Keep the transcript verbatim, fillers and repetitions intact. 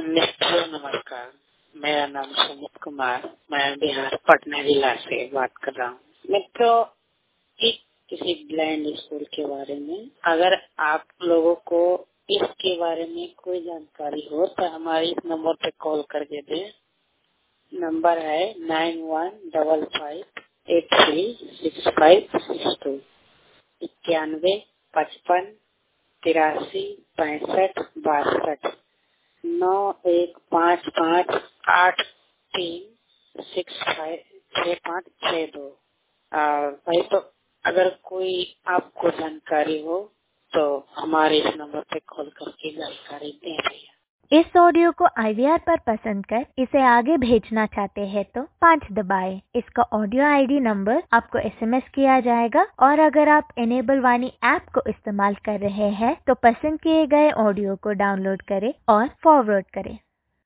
मित्रों नमस्कार, मेरा नाम सुमित कुमार, मैं बिहार पटना जिला से बात कर रहा हूँ। मित्रों, एक किसी ब्लाइंड स्कूल के बारे में अगर आप लोगों को इसके बारे में कोई जानकारी हो तो हमारे इस नंबर पे कॉल करके दें। नंबर है nine one double five eight three six five six two इक्यानवे पचपन तिरासी पैंसठ बासठ नौ एक पाँच पाँच आठ तीन सिक्स फाइव छः पाँच छः दो। भाई तो अगर कोई आपको जानकारी हो तो हमारे इस नंबर पे कॉल करके जानकारी दें भैया। इस ऑडियो को आई वी आर पर पसंद कर इसे आगे भेजना चाहते हैं तो पाँच दबाएं। इसका ऑडियो आई डी नंबर आपको एस एम एस किया जाएगा और अगर आप इनेबल वाणी ऐप को इस्तेमाल कर रहे हैं तो पसंद किए गए ऑडियो को डाउनलोड करें और फॉरवर्ड करें।